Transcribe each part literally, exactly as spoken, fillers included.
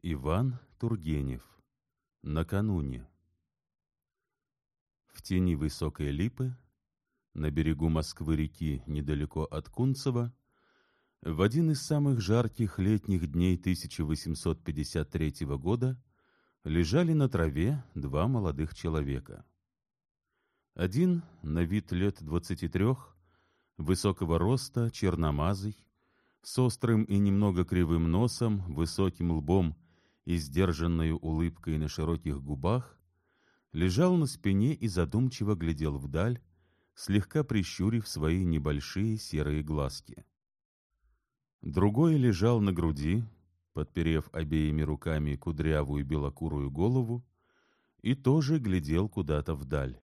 Иван Тургенев. Накануне. В тени высокой липы, на берегу Москвы-реки, недалеко от Кунцева, в один из самых жарких летних дней тысяча восемьсот пятьдесят третьего года лежали на траве два молодых человека. Один, на вид лет двадцати трех, высокого роста, черномазый, с острым и немного кривым носом, высоким лбом и сдержанной улыбкой на широких губах, лежал на спине и задумчиво глядел вдаль, слегка прищурив свои небольшие серые глазки. Другой лежал на груди, подперев обеими руками кудрявую белокурую голову, и тоже глядел куда-то вдаль.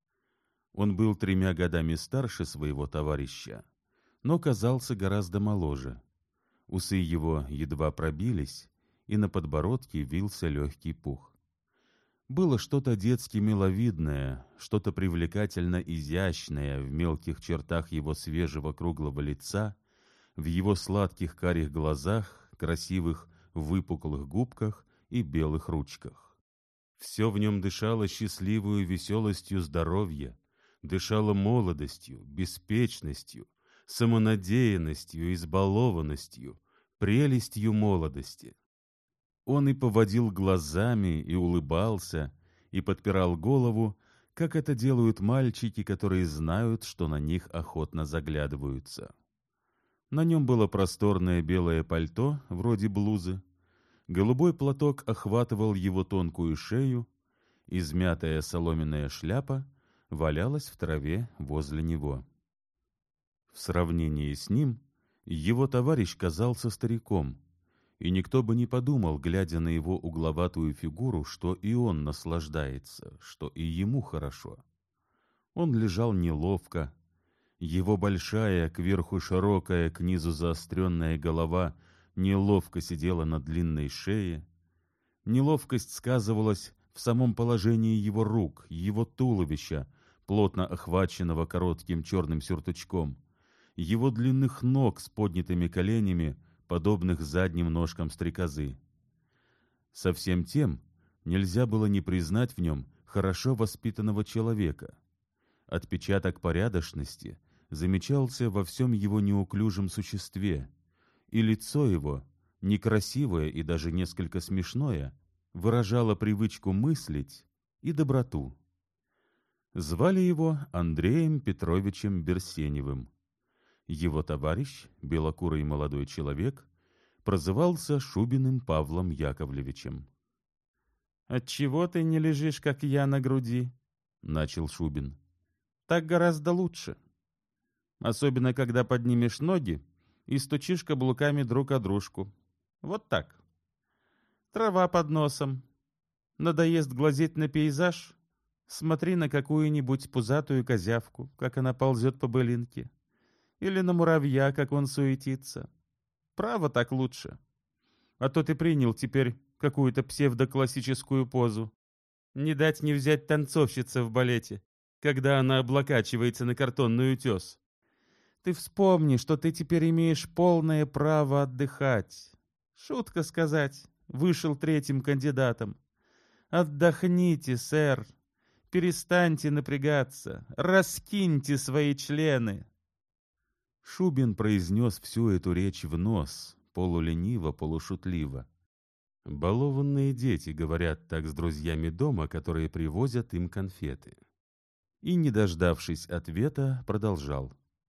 Он был тремя годами старше своего товарища, но казался гораздо моложе. Усы его едва пробились, и на подбородке вился легкий пух. Было что-то детски миловидное, что-то привлекательно изящное в мелких чертах его свежего круглого лица, в его сладких карих глазах, красивых выпуклых губках и белых ручках. Все в нем дышало счастливую веселостью здоровья, дышало молодостью, беспечностью, самонадеянностью, избалованностью, прелестью молодости. Он и поводил глазами, и улыбался, и подпирал голову, как это делают мальчики, которые знают, что на них охотно заглядываются. На нем было просторное белое пальто, вроде блузы, голубой платок охватывал его тонкую шею, измятая соломенная шляпа валялась в траве возле него. В сравнении с ним его товарищ казался стариком, и никто бы не подумал, глядя на его угловатую фигуру, что и он наслаждается, что и ему хорошо. Он лежал неловко, его большая, кверху широкая, к низу заостренная голова неловко сидела на длинной шее. Неловкость сказывалась в самом положении его рук, его туловища, плотно охваченного коротким черным сюртучком, его длинных ног с поднятыми коленями, подобных задним ножкам стрекозы. Со всем тем нельзя было не признать в нем хорошо воспитанного человека. Отпечаток порядочности замечался во всем его неуклюжем существе, и лицо его, некрасивое и даже несколько смешное, выражало привычку мыслить и доброту. Звали его Андреем Петровичем Берсеневым. Его товарищ, белокурый молодой человек, прозывался Шубиным Павлом Яковлевичем. «Отчего ты не лежишь, как я, на груди?» — начал Шубин. «Так гораздо лучше. Особенно, когда поднимешь ноги и стучишь каблуками друг о дружку. Вот так. Трава под носом. Надоест глазеть на пейзаж? Смотри на какую-нибудь пузатую козявку, как она ползет по былинке. Или на муравья, как он суетится. Право, так лучше. А то ты принял теперь какую-то псевдоклассическую позу. Не дать не взять танцовщица в балете, когда она облокачивается на картонный утес. Ты вспомни, что ты теперь имеешь полное право отдыхать. Шутка сказать, вышел третьим кандидатом. Отдохните, сэр. Перестаньте напрягаться. Раскиньте свои члены. Шубин произнес всю эту речь в нос, полулениво, полушутливо. Балованные дети говорят так с друзьями дома, которые привозят им конфеты. И, не дождавшись ответа, продолжал.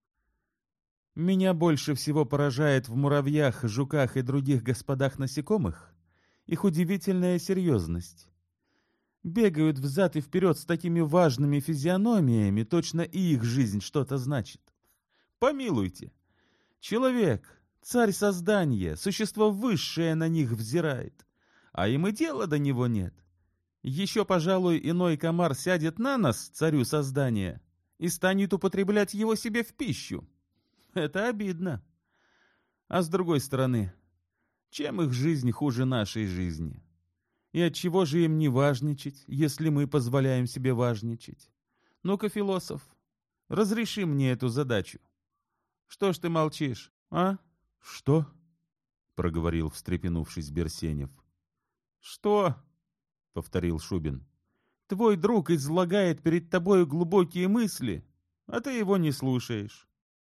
Меня больше всего поражает в муравьях, жуках и других господах насекомых их удивительная серьезность. Бегают взад и вперед с такими важными физиономиями, точно и их жизнь что-то значит. Помилуйте, человек, царь создания, существо высшее на них взирает, а им и дела до него нет. Еще, пожалуй, иной комар сядет на нос царю создания и станет употреблять его себе в пищу. Это обидно. А с другой стороны, чем их жизнь хуже нашей жизни? И отчего же им не важничать, если мы позволяем себе важничать? Ну-ка, философ, разреши мне эту задачу. Что ж ты молчишь, а? — Что? — проговорил, встрепенувшись, Берсенев. «Что?» — повторил Шубин. «Твой друг излагает перед тобой глубокие мысли, а ты его не слушаешь».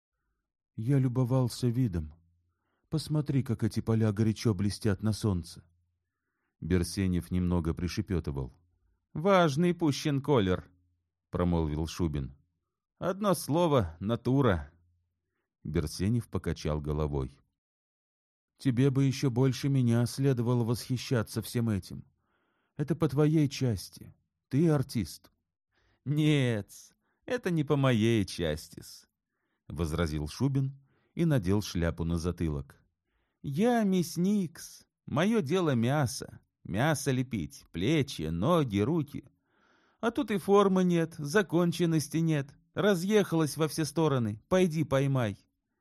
Я любовался видом. Посмотри, как эти поля горячо блестят на солнце. Берсенев немного пришепетывал. «Важный пущен колер», — промолвил Шубин. «Одно слово — натура». Берсенев покачал головой. Тебе бы еще больше меня следовало восхищаться всем этим. Это по твоей части. Ты артист. «Нет, это не по моей части-с», — возразил Шубин и надел шляпу на затылок. «Я мясник-с. Мое дело мясо. Мясо лепить, плечи, ноги, руки. А тут и формы нет, законченности нет. Разъехалась во все стороны. Пойди поймай».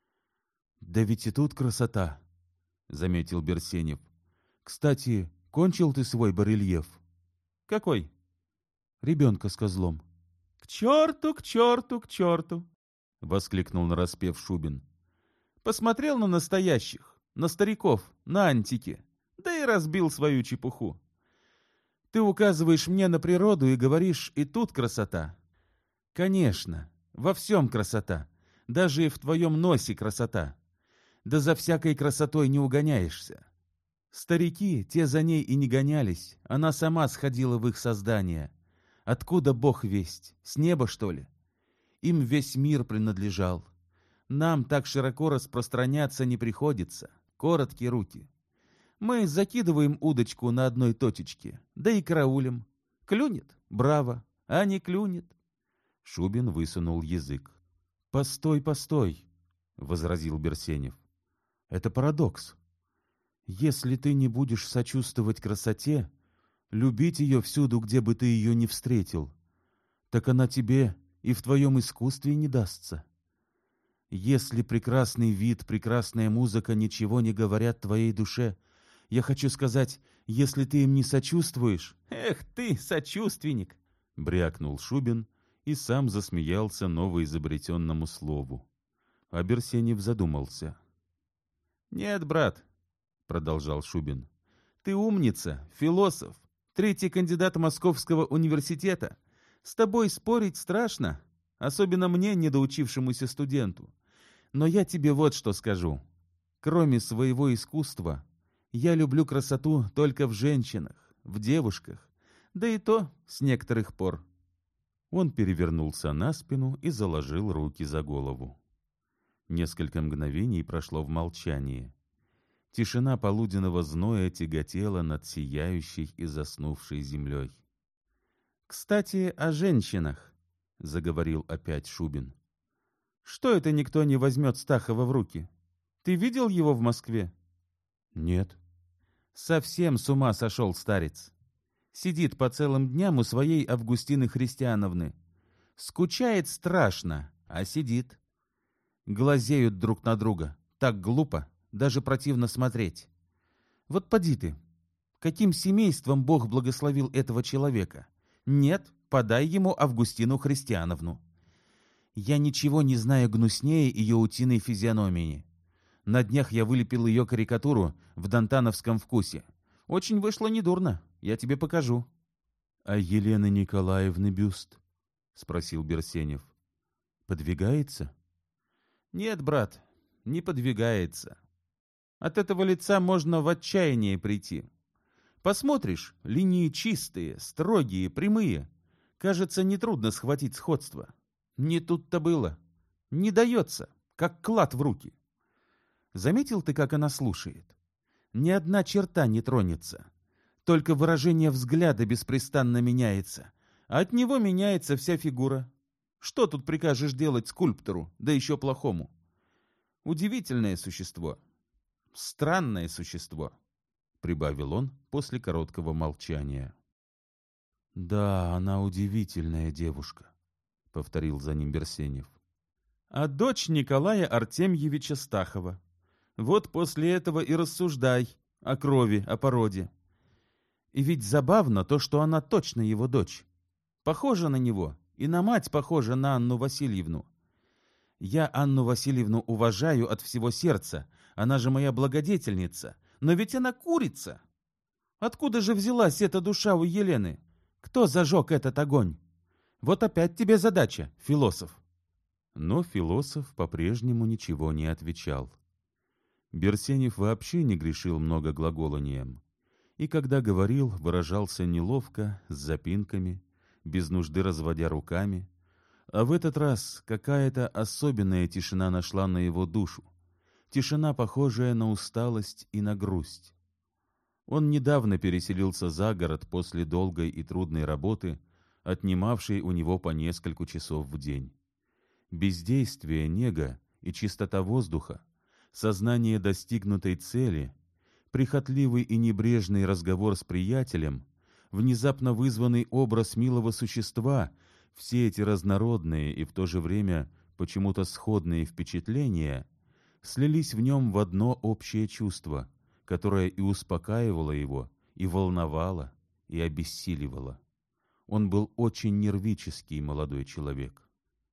Да ведь и тут красота, — заметил Берсенев. Кстати, кончил ты свой барельеф? «Какой?» Ребенка с козлом. «К черту, к черту, к черту!» — воскликнул нараспев Шубин. «Посмотрел на настоящих, на стариков, на антики, да и разбил свою чепуху. Ты указываешь мне на природу и говоришь, и тут красота. Конечно, во всем красота, даже и в твоем носе красота. Да за всякой красотой не угоняешься. Старики, те за ней и не гонялись, она сама сходила в их создание. Откуда Бог весть? С неба, что ли? Им весь мир принадлежал. Нам так широко распространяться не приходится. Короткие руки. Мы закидываем удочку на одной точечке, да и караулим. Клюнет? Браво. А не клюнет? Шубин высунул язык. «Постой, постой», — возразил Берсенев. «Это парадокс. Если ты не будешь сочувствовать красоте, любить ее всюду, где бы ты ее ни встретил, так она тебе и в твоем искусстве не дастся. Если прекрасный вид, прекрасная музыка ничего не говорят твоей душе, я хочу сказать, если ты им не сочувствуешь...» «Эх ты, сочувственник!» — брякнул Шубин и сам засмеялся новоизобретенному слову. А Берсенев задумался. «Нет, брат», — продолжал Шубин, — «ты умница, философ, третий кандидат Московского университета. С тобой спорить страшно, особенно мне, недоучившемуся студенту. Но я тебе вот что скажу. Кроме своего искусства, я люблю красоту только в женщинах, в девушках, да и то с некоторых пор». Он перевернулся на спину и заложил руки за голову. Несколько мгновений прошло в молчании. Тишина полуденного зноя тяготела над сияющей и заснувшей землей. «Кстати, о женщинах», — заговорил опять Шубин. «Что это никто не возьмет Стахова в руки? Ты видел его в Москве?» «Нет». «Совсем с ума сошел старец. Сидит по целым дням у своей Августины Христиановны. Скучает страшно, а сидит. Глазеют друг на друга. Так глупо, даже противно смотреть. Вот поди ты, каким семейством Бог благословил этого человека? Нет, подай ему Августину Христиановну. Я ничего не знаю гнуснее ее утиной физиономии. На днях я вылепил ее карикатуру в дантановском вкусе. Очень вышло недурно, я тебе покажу». «А Елены Николаевны бюст?» — спросил Берсенев. «Подвигается?» «Нет, брат, не подвигается. От этого лица можно в отчаяние прийти. Посмотришь, линии чистые, строгие, прямые. Кажется, нетрудно схватить сходство. Не тут-то было. Не дается, как клад в руки. Заметил ты, как она слушает? Ни одна черта не тронется. Только выражение взгляда беспрестанно меняется. А от него меняется вся фигура. Что тут прикажешь делать скульптору, да еще плохому? Удивительное существо. Странное существо», — прибавил он после короткого молчания. «Да, она удивительная девушка», — повторил за ним Берсенев. «А дочь Николая Артемьевича Стахова. Вот после этого и рассуждай о крови, о породе. И ведь забавно то, что она точно его дочь. Похожа на него, и на мать похожа на Анну Васильевну. Я Анну Васильевну уважаю от всего сердца, она же моя благодетельница, но ведь она курица. Откуда же взялась эта душа у Елены? Кто зажег этот огонь? Вот опять тебе задача, философ. Но философ по-прежнему ничего не отвечал. Берсенев вообще не грешил много глаголанием, и когда говорил, выражался неловко, с запинками, без нужды разводя руками, а в этот раз какая-то особенная тишина нашла на его душу, тишина, похожая на усталость и на грусть. Он недавно переселился за город после долгой и трудной работы, отнимавшей у него по несколько часов в день. Бездействие, нега и чистота воздуха, сознание достигнутой цели, прихотливый и небрежный разговор с приятелем, внезапно вызванный образ милого существа, все эти разнородные и в то же время почему-то сходные впечатления слились в нем в одно общее чувство, которое и успокаивало его, и волновало, и обессиливало. Он был очень нервический молодой человек.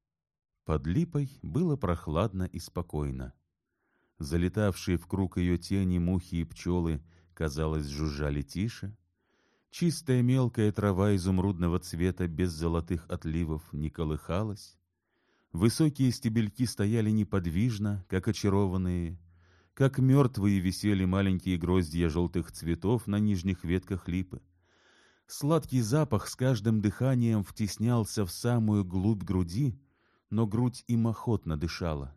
Под липой было прохладно и спокойно. Залетавшие в круг ее тени мухи и пчелы, казалось, жужжали тише. Чистая мелкая трава изумрудного цвета без золотых отливов не колыхалась. Высокие стебельки стояли неподвижно, как очарованные. Как мертвые висели маленькие гроздья желтых цветов на нижних ветках липы. Сладкий запах с каждым дыханием втеснялся в самую глубь груди, но грудь им охотно дышала.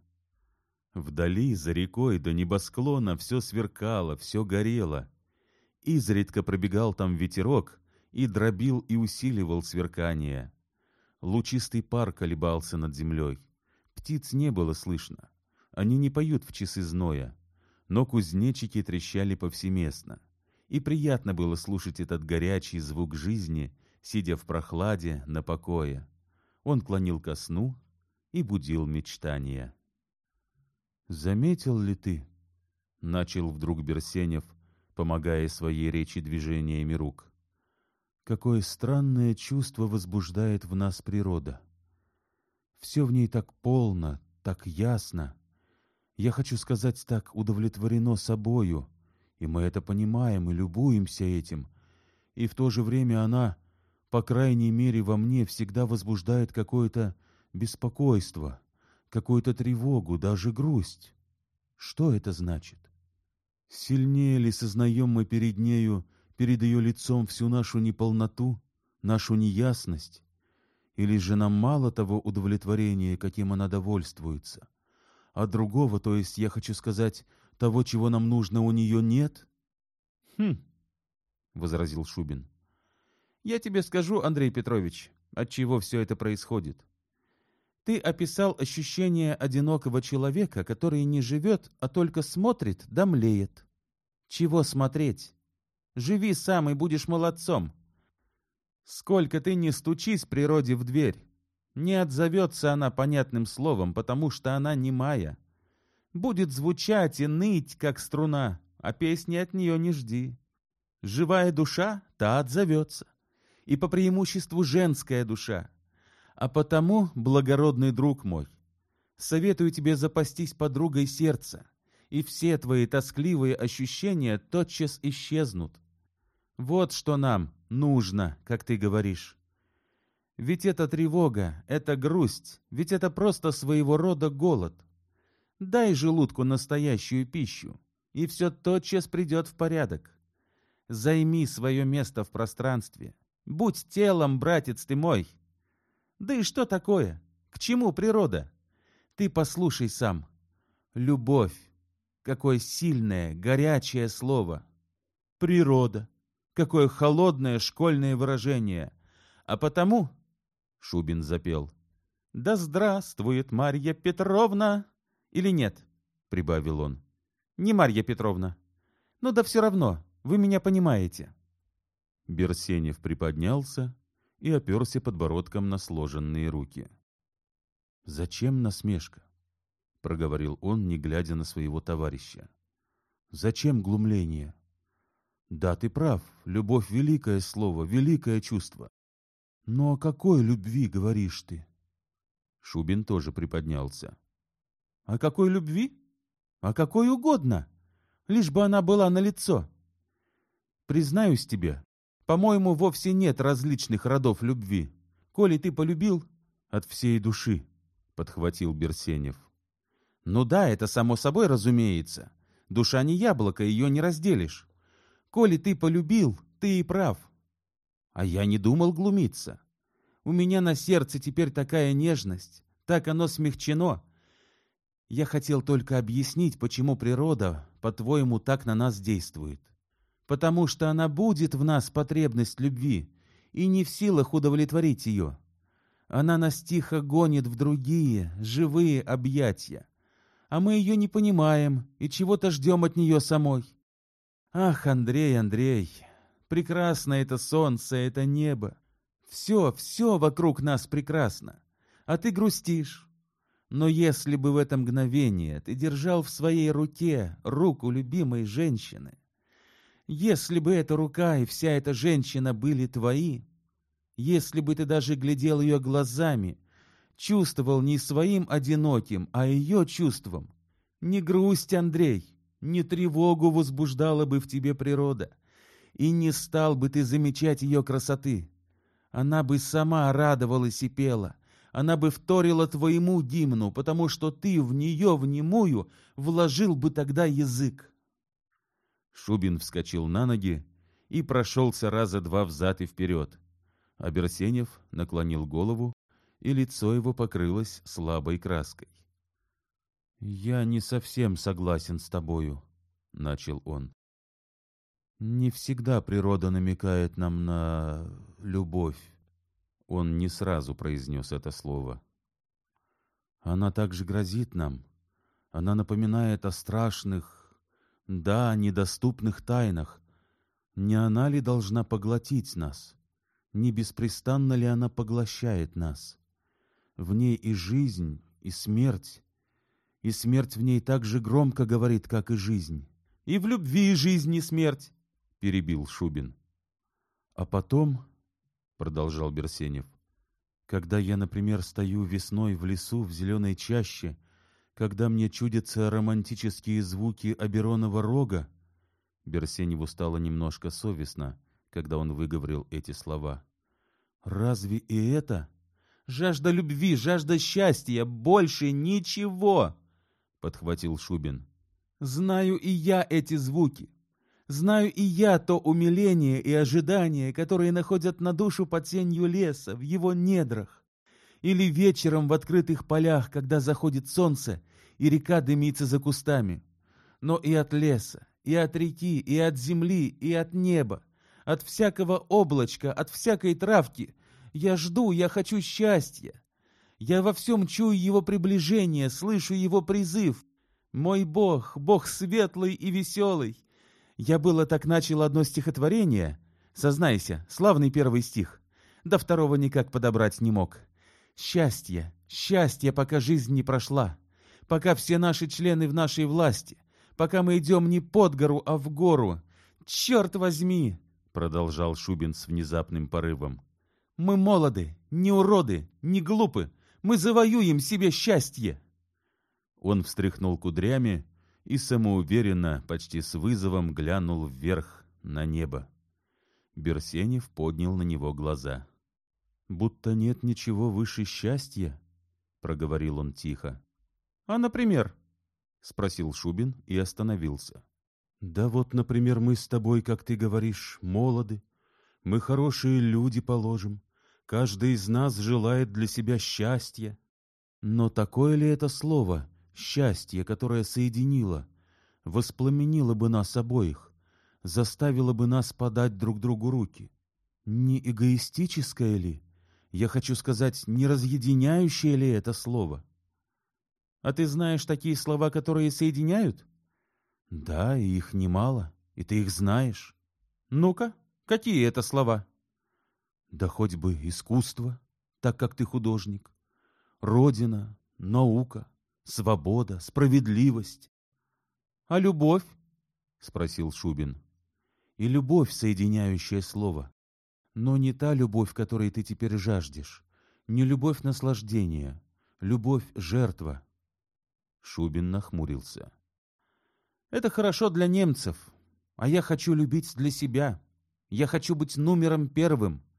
Вдали, за рекой, до небосклона все сверкало, все горело. Изредка пробегал там ветерок и дробил и усиливал сверкание. Лучистый пар колебался над землей. Птиц не было слышно. Они не поют в часы зноя, но кузнечики трещали повсеместно. И приятно было слушать этот горячий звук жизни, сидя в прохладе, на покое. Он клонил ко сну и будил мечтания. «Заметил ли ты, — начал вдруг Берсенев, помогая своей речи движениями рук, — какое странное чувство возбуждает в нас природа? Все в ней так полно, так ясно. Я хочу сказать, так удовлетворено собою, и мы это понимаем и любуемся этим, и в то же время она, по крайней мере во мне, всегда возбуждает какое-то беспокойство, какую-то тревогу, даже грусть. Что это значит? Сильнее ли сознаем мы перед нею, перед ее лицом всю нашу неполноту, нашу неясность? Или же нам мало того удовлетворения, каким она довольствуется, а другого, то есть, я хочу сказать, того, чего нам нужно, у нее нет? — Хм, — возразил Шубин. — Я тебе скажу, Андрей Петрович, отчего все это происходит. Ты описал ощущение одинокого человека, который не живет, а только смотрит да млеет. Чего смотреть? Живи сам и будешь молодцом. Сколько ты не стучись природе в дверь, не отзовется она понятным словом, потому что она немая. Будет звучать и ныть, как струна, а песни от нее не жди. Живая душа, та отзовется, и по преимуществу женская душа. А потому, благородный друг мой, советую тебе запастись подругой сердца, и все твои тоскливые ощущения тотчас исчезнут. Вот что нам нужно, как ты говоришь. Ведь это тревога, это грусть, ведь это просто своего рода голод. Дай желудку настоящую пищу, и все тотчас придет в порядок. Займи свое место в пространстве. Будь телом, братец ты мой. Да и что такое? К чему природа? Ты послушай сам. Любовь. Какое сильное, горячее слово. Природа. Какое холодное школьное выражение. А потому... Шубин запел. Да здравствует Марья Петровна. Или нет? Прибавил он. Не Марья Петровна. Ну да все равно, вы меня понимаете. Берсенев приподнялся и оперся подбородком на сложенные руки. — Зачем насмешка? — проговорил он, не глядя на своего товарища. — Зачем глумление? Да, ты прав, любовь — великое слово, великое чувство. Но о какой любви говоришь ты? Шубин тоже приподнялся. — О какой любви? О какой угодно, лишь бы она была налицо. Признаюсь тебе, по-моему, вовсе нет различных родов любви. Коли ты полюбил от всей души, — подхватил Берсенев. Ну да, это само собой разумеется. Душа не яблоко, ее не разделишь. Коли ты полюбил, ты и прав. А я не думал глумиться. У меня на сердце теперь такая нежность, так оно смягчено. Я хотел только объяснить, почему природа, по-твоему, так на нас действует. Потому что она будет в нас потребность любви и не в силах удовлетворить ее. Она нас тихо гонит в другие, живые объятия. А мы ее не понимаем и чего-то ждем от нее самой. Ах, Андрей, Андрей, прекрасно это солнце, это небо. Все, все вокруг нас прекрасно, а ты грустишь. Но если бы в это мгновение ты держал в своей руке руку любимой женщины, если бы эта рука и вся эта женщина были твои, если бы ты даже глядел ее глазами, чувствовал не своим одиноким, а ее чувством, не грусть, Андрей, не тревогу возбуждала бы в тебе природа, и не стал бы ты замечать ее красоты. Она бы сама радовалась и пела, она бы вторила твоему гимну, потому что ты в нее внемую вложил бы тогда язык. Шубин вскочил на ноги и прошелся раза два взад и вперед, а Берсенев наклонил голову, и лицо его покрылось слабой краской. — Я не совсем согласен с тобою, — начал он. — Не всегда природа намекает нам на любовь. Он не сразу произнес это слово. Она также грозит нам. Она напоминает о страшных, да, недоступных тайнах. Не она ли должна поглотить нас? Не беспрестанно ли она поглощает нас? В ней и жизнь, и смерть, и смерть в ней так же громко говорит, как и жизнь. — И в любви жизнь и смерть, — перебил Шубин. — А потом, — продолжал Берсенев, — когда я, например, стою весной в лесу в зеленой чаще, когда мне чудятся романтические звуки оберонова рога, Берсеневу стало немножко совестно, когда он выговорил эти слова. Разве и это? Жажда любви, жажда счастья, больше ничего, — подхватил Шубин. Знаю и я эти звуки. Знаю и я то умиление и ожидание, которые находят на душу под сенью леса, в его недрах. Или вечером в открытых полях, когда заходит солнце, и река дымится за кустами. Но и от леса, и от реки, и от земли, и от неба, от всякого облачка, от всякой травки я жду, я хочу счастья. Я во всем чую его приближение, слышу его призыв. Мой Бог, Бог светлый и веселый. Я было так начал одно стихотворение, сознайся, славный первый стих, до второго никак подобрать не мог. Счастье, счастье, пока жизнь не прошла, пока все наши члены в нашей власти, пока мы идем не под гору, а в гору. Черт возьми, — продолжал Шубин с внезапным порывом. Мы молоды, не уроды, не глупы, мы завоюем себе счастье. Он встряхнул кудрями и самоуверенно, почти с вызовом, глянул вверх на небо. Берсенев поднял на него глаза. — Будто нет ничего выше счастья, — проговорил он тихо. — А, например? — спросил Шубин и остановился. — Да вот, например, мы с тобой, как ты говоришь, молоды. Мы хорошие люди, положим. Каждый из нас желает для себя счастья. Но такое ли это слово «счастье», которое соединило, воспламенило бы нас обоих, заставило бы нас подать друг другу руки? Не эгоистическое ли? Я хочу сказать, не разъединяющее ли это слово? А ты знаешь такие слова, которые соединяют? Да, и их немало, и ты их знаешь. Ну-ка, какие это слова? Да хоть бы искусство, так как ты художник, родина, наука, свобода, справедливость. — А любовь? — спросил Шубин. — И любовь, соединяющее слово. Но не та любовь, которой ты теперь жаждешь, не любовь наслаждения, любовь жертва. Шубин нахмурился. — Это хорошо для немцев, а я хочу любить для себя. Я хочу быть номером первым.